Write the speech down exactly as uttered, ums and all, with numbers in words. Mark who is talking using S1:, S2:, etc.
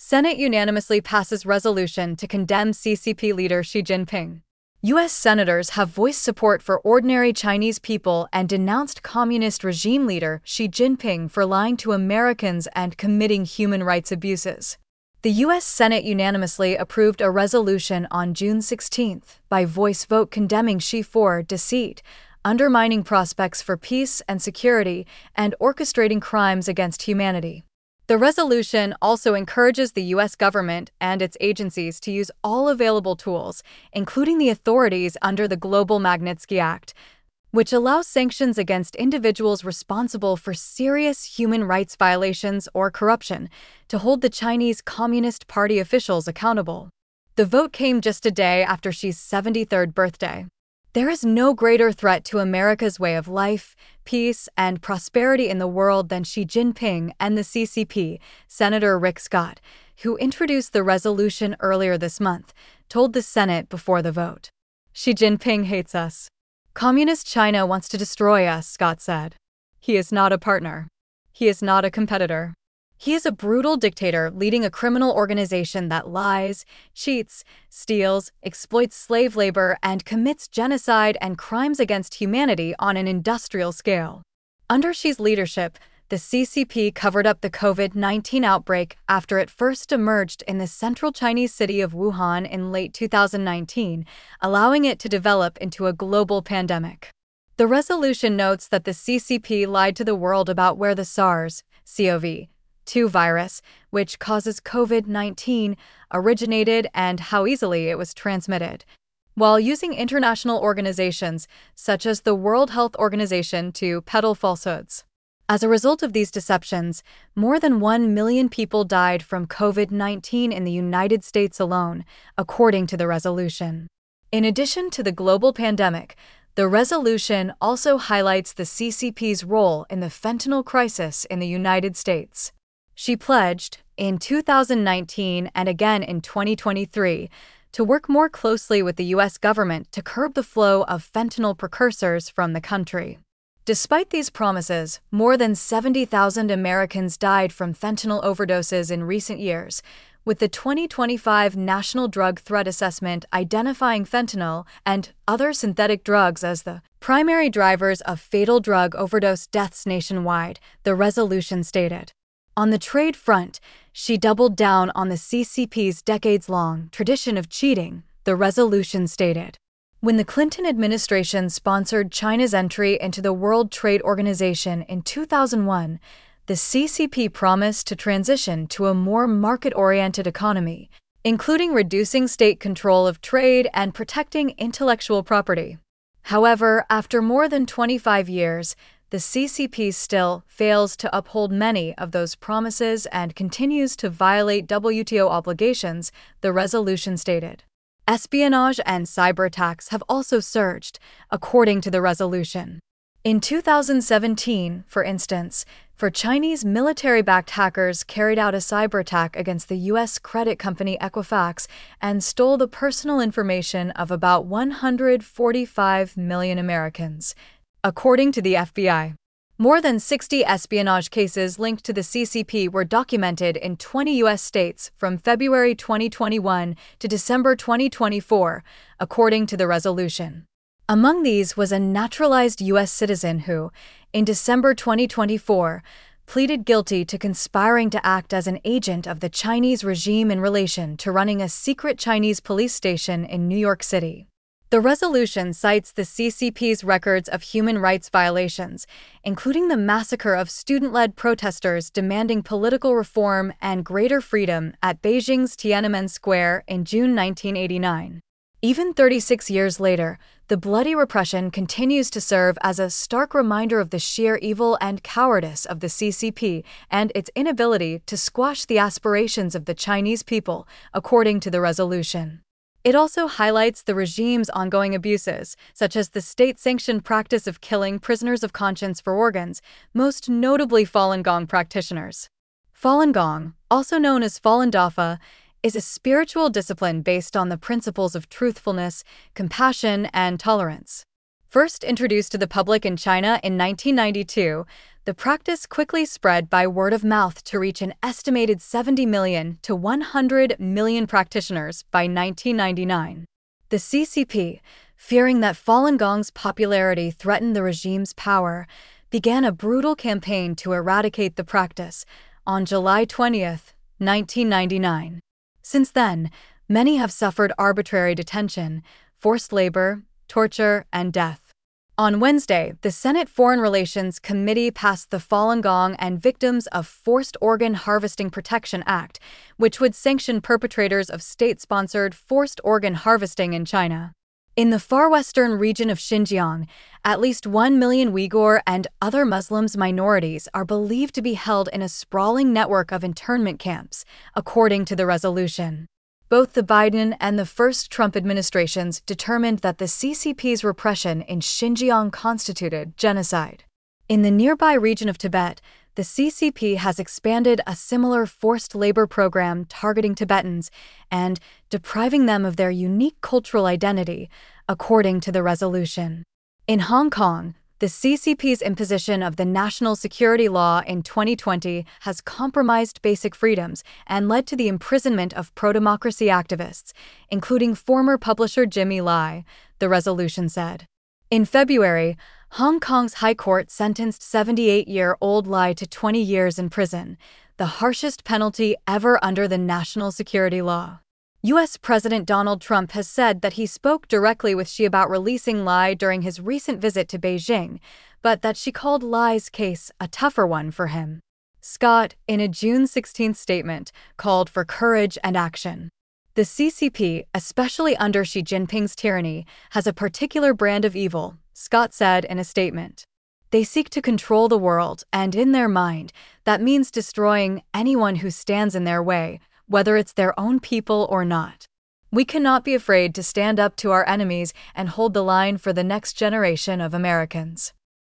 S1: Senate unanimously passes resolution to condemn C C P leader Xi Jinping. U S senators have voiced support for ordinary Chinese people and denounced communist regime leader Xi Jinping for lying to Americans and committing human rights abuses. The U S Senate unanimously approved a resolution on June sixteenth by voice vote condemning Xi for deceit, undermining prospects for peace and security, and orchestrating crimes against humanity. The resolution also encourages the U S government and its agencies to use all available tools, including the authorities under the Global Magnitsky Act, which allows sanctions against individuals responsible for serious human rights violations or corruption, to hold the Chinese Communist Party officials accountable. The vote came just a day after Xi's seventy-third birthday. There is no greater threat to America's way of life, peace, and prosperity in the world than Xi Jinping and the C C P, Senator Rick Scott, who introduced the resolution earlier this month, told the Senate before the vote. Xi Jinping hates us. Communist China wants to destroy us, Scott said. He is not a partner. He is not a competitor. He is a brutal dictator leading a criminal organization that lies, cheats, steals, exploits slave labor, and commits genocide and crimes against humanity on an industrial scale. Under Xi's leadership, the C C P covered up the COVID nineteen outbreak after it first emerged in the central Chinese city of Wuhan in late two thousand nineteen, allowing it to develop into a global pandemic. The resolution notes that the C C P lied to the world about where the SARS C o V two virus, which causes COVID nineteen, originated and how easily it was transmitted, while using international organizations such as the World Health Organization to peddle falsehoods. As a result of these deceptions, more than one million people died from COVID nineteen in the United States alone, according to the resolution. In addition to the global pandemic, the resolution also highlights the C C P's role in the fentanyl crisis in the United States. She pledged, in two thousand nineteen and again in twenty twenty-three, to work more closely with the U S government to curb the flow of fentanyl precursors from the country. Despite these promises, more than seventy thousand Americans died from fentanyl overdoses in recent years, with the twenty twenty-five National Drug Threat Assessment identifying fentanyl and other synthetic drugs as the primary drivers of fatal drug overdose deaths nationwide, the resolution stated. On the trade front, she doubled down on the C C P's decades-long tradition of cheating, the resolution stated. When the Clinton administration sponsored China's entry into the World Trade Organization in two thousand one, the C C P promised to transition to a more market-oriented economy, including reducing state control of trade and protecting intellectual property. However, after more than twenty-five years, the C C P still fails to uphold many of those promises and continues to violate W T O obligations, the resolution stated. Espionage and cyber attacks have also surged, according to the resolution. In two thousand seventeen, for instance, four Chinese military-backed hackers carried out a cyber attack against the U S credit company Equifax and stole the personal information of about one hundred forty-five million Americans, according to the F B I. More than sixty espionage cases linked to the C C P were documented in twenty U S states from February twenty twenty-one to December twenty twenty-four, according to the resolution. Among these was a naturalized U S citizen who, in December twenty twenty-four, pleaded guilty to conspiring to act as an agent of the Chinese regime in relation to running a secret Chinese police station in New York City. The resolution cites the C C P's records of human rights violations, including the massacre of student-led protesters demanding political reform and greater freedom at Beijing's Tiananmen Square in June nineteen eighty-nine. Even thirty-six years later, the bloody repression continues to serve as a stark reminder of the sheer evil and cowardice of the C C P and its inability to squash the aspirations of the Chinese people, according to the resolution. It also highlights the regime's ongoing abuses, such as the state-sanctioned practice of killing prisoners of conscience for organs, most notably Falun Gong practitioners. Falun Gong, also known as Falun Dafa, is a spiritual discipline based on the principles of truthfulness, compassion, and tolerance. First introduced to the public in China in nineteen ninety-two, the practice quickly spread by word of mouth to reach an estimated seventy million to one hundred million practitioners by nineteen ninety-nine. The C C P, fearing that Falun Gong's popularity threatened the regime's power, began a brutal campaign to eradicate the practice on July twentieth, nineteen ninety-nine. Since then, many have suffered arbitrary detention, forced labor, torture, and death. On Wednesday, the Senate Foreign Relations Committee passed the Falun Gong and Victims of Forced Organ Harvesting Protection Act, which would sanction perpetrators of state-sponsored forced organ harvesting in China. In the far western region of Xinjiang, at least one million Uyghur and other Muslim minorities are believed to be held in a sprawling network of internment camps, according to the resolution. Both the Biden and the first Trump administrations determined that the C C P's repression in Xinjiang constituted genocide. In the nearby region of Tibet, the C C P has expanded a similar forced labor program targeting Tibetans and depriving them of their unique cultural identity, according to the resolution. In Hong Kong, the C C P's imposition of the national security law in twenty twenty has compromised basic freedoms and led to the imprisonment of pro-democracy activists, including former publisher Jimmy Lai, the resolution said. In February, Hong Kong's High Court sentenced seventy-eight-year-old Lai to twenty years in prison, the harshest penalty ever under the national security law. U S President Donald Trump has said that he spoke directly with Xi about releasing Lai during his recent visit to Beijing, but that she called Lai's case a tougher one for him. Scott, in a June sixteenth statement, called for courage and action. The C C P, especially under Xi Jinping's tyranny, has a particular brand of evil, Scott said in a statement. They seek to control the world, and in their mind, that means destroying anyone who stands in their way, whether it's their own people or not. We cannot be afraid to stand up to our enemies and hold the line for the next generation of Americans.